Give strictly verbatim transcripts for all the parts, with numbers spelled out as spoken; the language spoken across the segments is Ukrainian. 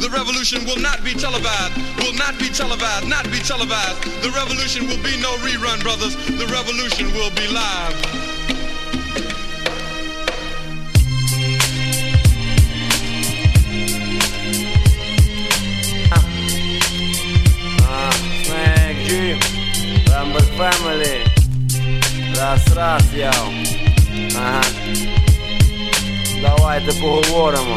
The revolution will not be televised, will not be televised, not be televised. The revolution will be no rerun, brothers. The revolution will be live. Lamber Family. Раз, раз, яу. Ага. Давайте поговоримо.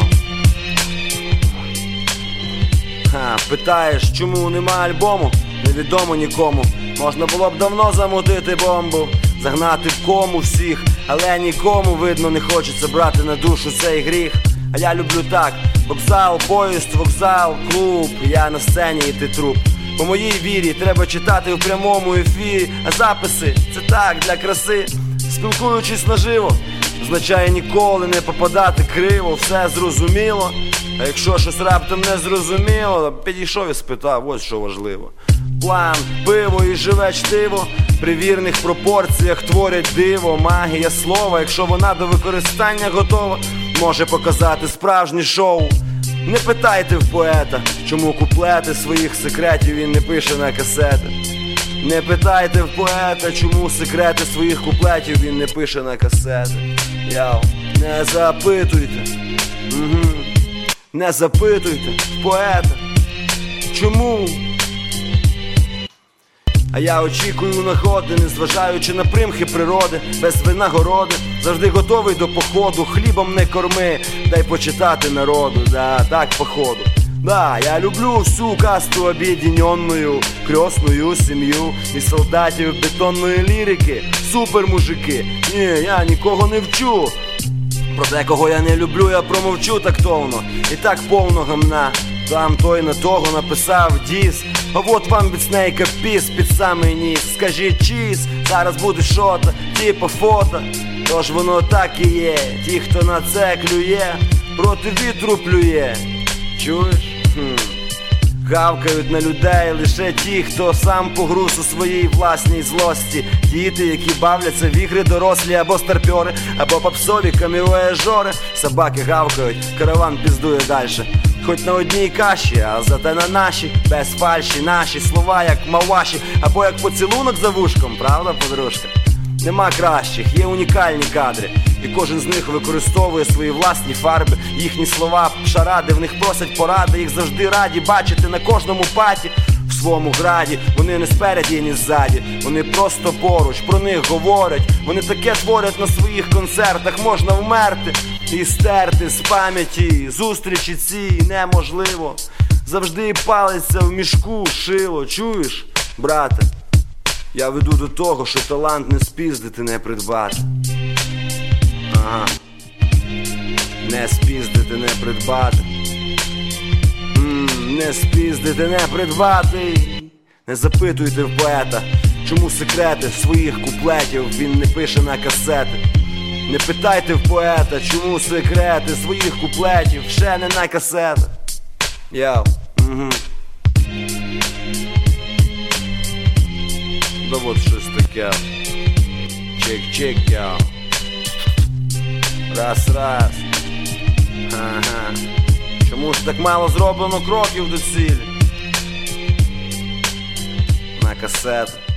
Ха, питаєш, чому нема альбому? Невідомо нікому. Можна було б давно замутити бомбу, загнати в кому всіх, але нікому, видно, не хочеться брати на душу цей гріх. А я люблю так: вокзал, поїзд, вокзал, клуб, я на сцені і ти труп. По моїй вірі треба читати в прямому ефірі, а записи – це так, для краси. Спілкуючись наживо, означає ніколи не попадати криво, все зрозуміло. А якщо щось раптом не зрозуміло, підійшов і спитав, ось що важливо. План, пиво і живе чтиво, при вірних пропорціях творять диво. Магія слова, якщо вона до використання готова, може показати справжнє шоу. Не питайте в поета, чому куплети своїх секретів він не пише на касети. Не питайте в поета, чому секрети своїх куплетів він не пише на касети. Яу, не запитуйте, угу. Не запитуйте в поета, чому. А я очікую нагоди, незважаючи на примхи природи, без винагороди, завжди готовий до походу, хлібом не корми, дай почитати народу, да, так походу. Да, я люблю всю касту об'єднаною, крьосную сім'ю і солдатів бетонної лірики, супер мужики. Ні, я нікого не вчу, про те, кого я не люблю, я промовчу тактовно, і так повно гамна. Там той на того написав діс, а от вам від Снейка піс під самий ніс. Скажіть чіз, зараз буде шота, типа фото. Тож воно так і є, ті, хто на це клює, проти вітру плює. Чуєш? Хм. Гавкають на людей лише ті, хто сам погруз у своїй власній злості. Діти, які бавляться в ігри дорослі, або старпьори, або попсові каміоежори. Собаки гавкають, караван піздує дальше. Хоч на одній каші, а зате на наші, без фальші, наші слова як маваші, або як поцілунок за вушком, правда, подружка? Нема кращих, є унікальні кадри, і кожен з них використовує свої власні фарби. Їхні слова шаради, в них просять поради, їх завжди раді бачити на кожному паті. В своєму граді, вони не спереді і не ззаді, вони просто поруч, про них говорять. Вони таке творять на своїх концертах, можна вмерти і стерти з пам'яті. Зустрічі ці неможливо, завжди палиться в мішку шило. Чуєш, брате? Я веду до того, що талант не спіздити, не придбати. Ага. Не спіздити, не придбати. Ммм, не спіздити, не придбати. Не запитуйте в поета, чому секрети своїх куплетів він не пише на касети. Не питайте в поета, чому секрети своїх куплетів ще не на касети. Яу, угу. Да вот щось таке. Чек-чек, яу. Раз-раз. Ага. Чому ж так мало зроблено кроків до цілі? На касету.